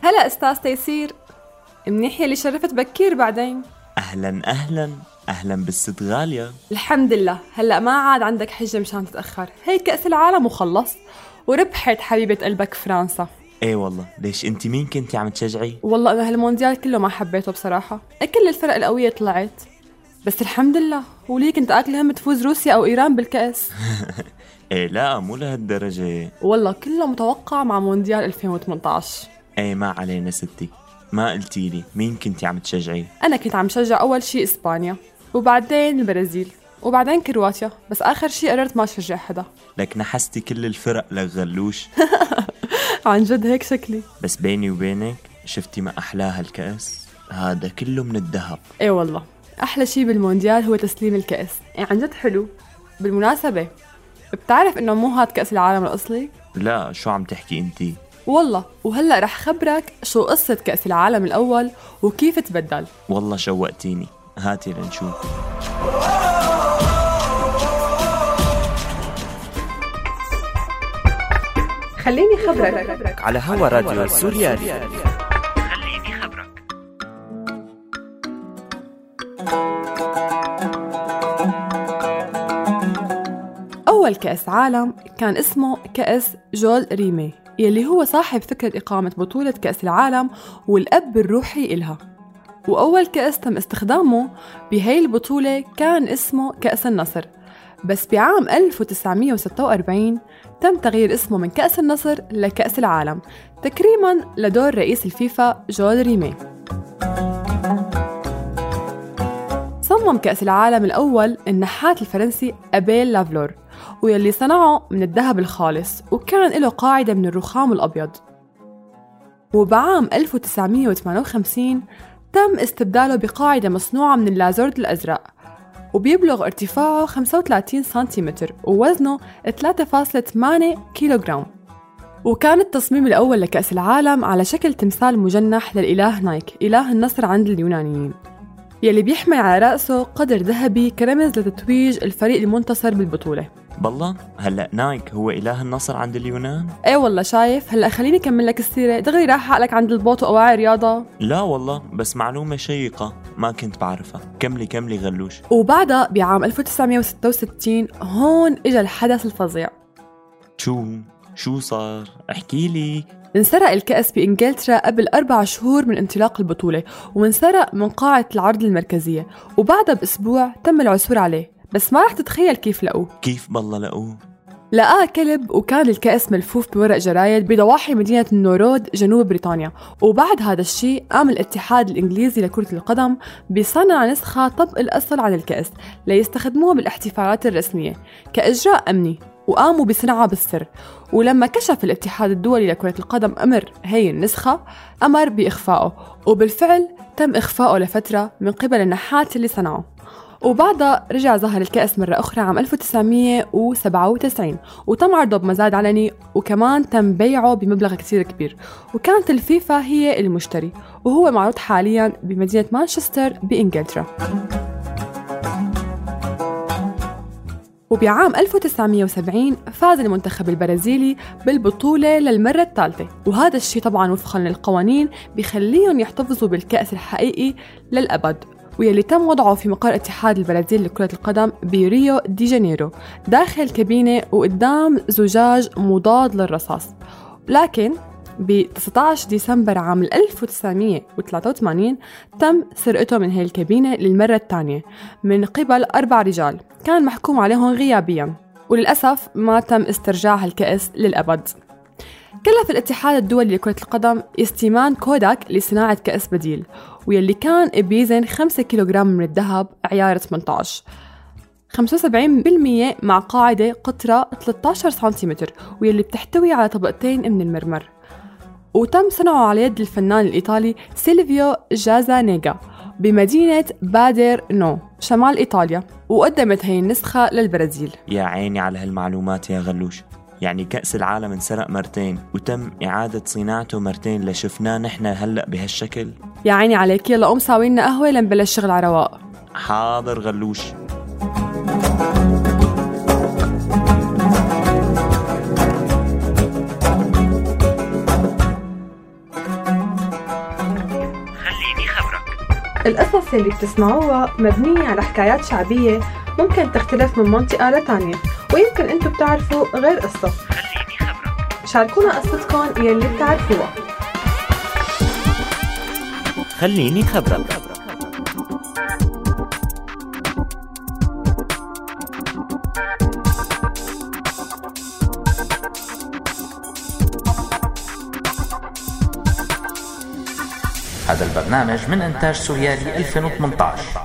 هلا أستاذ تيسير، منيح يلي شرفت بكير بعدين. أهلا أهلا أهلا بالست غالية. الحمد لله، هلأ ما عاد عندك حجة مشان تتأخر، هي كأس العالم وخلص، وربحت حبيبة قلبك فرنسا. ايه والله، ليش انت مين كنتي عم تشجعي؟ والله أنا هالمونديال كله ما حبيته بصراحة، كل الفرق القوية طلعت، بس الحمد لله. وليه كنت أكل هم تفوز روسيا أو إيران بالكأس؟ ايه لا، مو لهالدرجة. والله كله متوقع مع مونديال 2018. ايه ما علينا ستي، ما قلتيلي مين كنتي عم تشجعي؟ أنا كنت عم شجع أول شي إسبانيا، وبعدين البرازيل، وبعدين كرواتيا، بس آخر شي قررت ما شجع حدا. لك نحستي كل الفرق لغلوش. عن جد هيك شكلي. بس بيني وبينك، شفتي ما أحلاها الكأس؟ هذا كله من الذهب. ايه والله، أحلى شي بالمونديال هو تسليم الكأس، يعني عن جد حلو. بالمناسبة، بتعرف إنه مو هاد كأس العالم الأصلي؟ لا، شو عم تحكي انتي؟ والله، وهلأ رح خبرك شو قصة كأس العالم الأول وكيف تبدل. والله شوقتيني، هاتي لنشوف. خليني خبرك على هوا راديو سوريالي. خليني خبرك. أول كأس عالم كان اسمه كأس جول ريمي، يلي هو صاحب فكرة إقامة بطولة كأس العالم والأب الروحي إلها. وأول كأس تم استخدامه بهاي البطولة كان اسمه كأس النصر، بس بعام 1946 تم تغيير اسمه من كأس النصر لكأس العالم تكريماً لدور رئيس الفيفا جول ريمي. صمم كأس العالم الأول النحات الفرنسي أبيل لافلور، ويلي صنعه من الذهب الخالص، وكان له قاعدة من الرخام الأبيض. وبعام 1958 تم استبداله بقاعدة مصنوعة من اللازورد الأزرق، وبيبلغ ارتفاعه 35 سنتيمتر ووزنه 3.8 كيلوغرام. وكان التصميم الأول لكأس العالم على شكل تمثال مجنح للإله نايك، إله النصر عند اليونانيين، يلي بيحمل على رأسه قدر ذهبي كرمز لتتويج الفريق المنتصر بالبطولة. بالله، هلأ نايك هو إله النصر عند اليونان؟ ايه والله شايف. هلأ خليني أكمل لك السيرة، دغري راح أحقلك عند البوت وأواعي رياضة. لا والله، بس معلومة شيقة ما كنت بعرفها. كملي غلوش. وبعدها بعام 1966 هون إجا الحدث الفظيع. شو صار؟ احكي لي. انسرق الكأس بإنجلترا قبل 4 شهور من انطلاق البطولة، وانسرق من قاعة العرض المركزية، وبعدها بأسبوع تم العثور عليه، بس ما رح تتخيل كيف لقوه. كيف بالله لقوه؟ لقاه كلب، وكان الكأس ملفوف بورق جرايد بضواحي مدينة النورود جنوب بريطانيا. وبعد هذا الشيء قام الاتحاد الإنجليزي لكرة القدم بصنع نسخة طبق الأصل عن الكأس ليستخدموها بالاحتفالات الرسمية كإجراء أمني، وقاموا بصنعها بالسر. ولما كشف الاتحاد الدولي لكرة القدم أمر هي النسخة، أمر بإخفائه، وبالفعل تم إخفائه لفترة من قبل النحات اللي صنعه. وبعدها رجع ظهر الكأس مرة أخرى عام 1997، وتم عرضه بمزاد علني، وكمان تم بيعه بمبلغ كتير كبير، وكانت الفيفا هي المشتري، وهو معروض حالياً بمدينة مانشستر بإنجلترا. وبعام 1970 فاز المنتخب البرازيلي بالبطولة للمرة الثالثة، وهذا الشيء طبعاً وفقاً للقوانين بيخليهم يحتفظوا بالكأس الحقيقي للأبد، ويلي تم وضعه في مقر اتحاد البرازيل لكرة القدم بريو دي جانيرو داخل كابينة وقدام زجاج مضاد للرصاص. لكن ب 19 ديسمبر عام 1983 تم سرقته من هي الكابينة للمرة الثانية من قبل 4 رجال كان محكوم عليهم غيابيا، وللأسف ما تم استرجاع هالكأس للأبد. كلف الاتحاد الدولي لكرة القدم استيمان كوداك لصناعة كأس بديل، ويلي كان بيزن 5 كيلوغرام من الذهب عيار 18، 75% مع قاعدة قطرة 13 سنتيمتر، ويلي بتحتوي على طبقتين من المرمر. وتم صنعه على يد الفنان الإيطالي سيلفيو جازانيغا بمدينة بادرنو شمال إيطاليا، وقدمت هي النسخة للبرازيل. يا عيني على هالمعلومات يا غلوش. يعني كأس العالم انسرق مرتين وتم إعادة صناعته مرتين لشفناه نحن هلأ بهالشكل. يا عيني عليك، يلا قوم ساوي لنا قهوة لنبلش شغل على رواق. حاضر غلوش. القصص اللي بتسمعوها مبنية على حكايات شعبية ممكن تختلف من منطقة لتانية، ويمكن انتو بتعرفوا غير قصة. خليني خبرك. شاركونا قصتكم يلي بتعرفوها. خليني خبرك. هذا البرنامج من إنتاج سوريالي 2018.